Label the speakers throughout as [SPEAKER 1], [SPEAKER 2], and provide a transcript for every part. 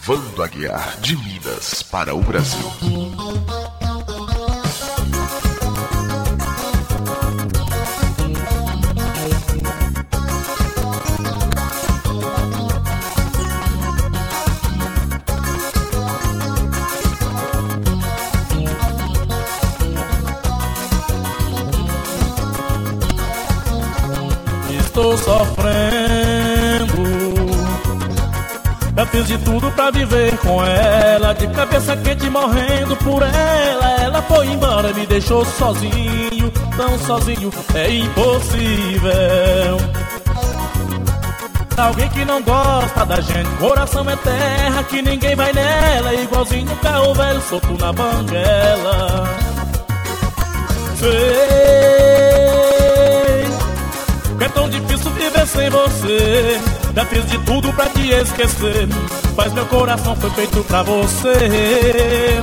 [SPEAKER 1] Vando Aguiar, de Minas para o Brasil.
[SPEAKER 2] Estou sofrendo, já fiz de tudo pra viver com ela, de cabeça quente morrendo por ela. Ela foi embora e me deixou sozinho, tão sozinho, é impossível. Alguém que não gosta da gente, coração é terra que ninguém vai nela, igualzinho um carro velho solto na banguela. É tão difícil viver sem você, já fiz de tudo pra te esquecer, mas meu coração foi feito pra você.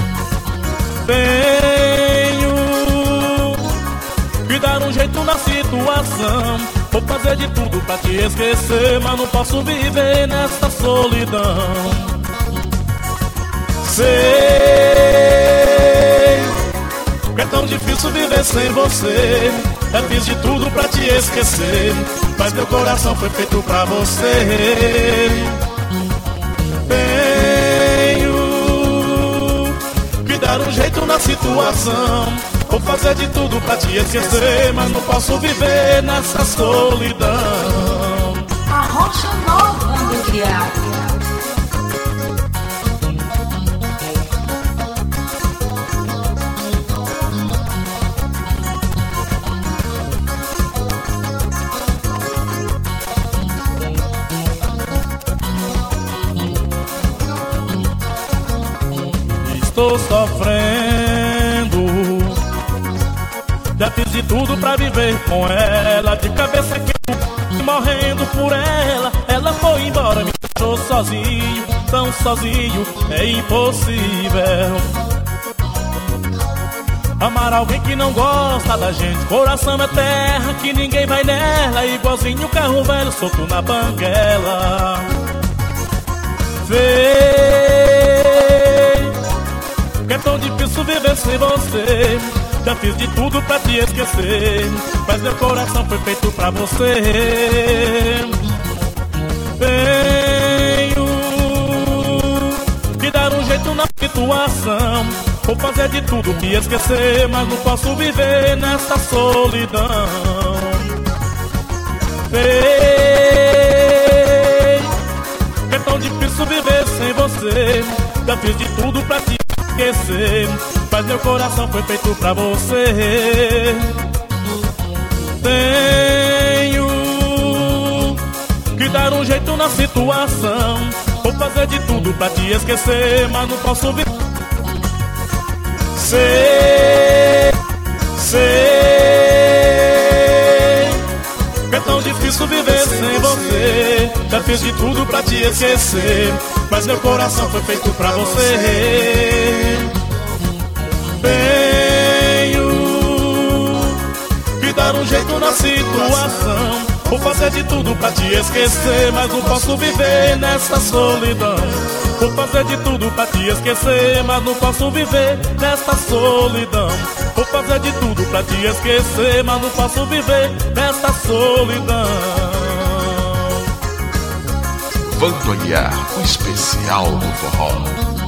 [SPEAKER 2] Tenho que dar um jeito na situação, vou fazer de tudo pra te esquecer, mas não posso viver nessa solidão. Sei que é tão difícil viver sem você, já fiz de tudo pra te esquecer, mas meu coração foi feito pra você. Tenho que dar um jeito na situação, vou fazer de tudo pra te esquecer, mas não posso viver nessa solidão.
[SPEAKER 3] A Rocha Nova Vando Aguiar.
[SPEAKER 2] Estou sofrendo, já fiz de tudo pra viver com ela, de cabeça quente morrendo por ela. Ela foi embora, me deixou sozinho, tão sozinho, é impossível. Amar alguém que não gosta da gente, coração é terra que ninguém vai nela, igualzinho um carro velho solto na banguela. Que é tão difícil viver sem você, já fiz de tudo pra te esquecer, mas meu coração foi feito pra você. Tenho que dar um jeito na situação, vou fazer de tudo pra esquecer, mas não posso viver nessa solidão. Que é tão difícil viver sem você, já fiz de tudo pra te esquecer, mas meu coração foi feito pra você. Tenho que dar um jeito na situação, vou fazer de tudo pra te esquecer, mas não posso viver. Sei que é tão difícil viver sem você, já fiz de tudo pra te esquecer, mas meu coração foi feito pra você. Tenho que dar um jeito na situação, vou fazer de tudo pra te esquecer, mas não posso viver nessa solidão. Vou fazer de tudo pra te esquecer, mas não posso viver nessa solidão. Vou fazer de tudo pra te esquecer, mas não posso viver nessa solidão.
[SPEAKER 1] Vando Aguiar, o especial do forró.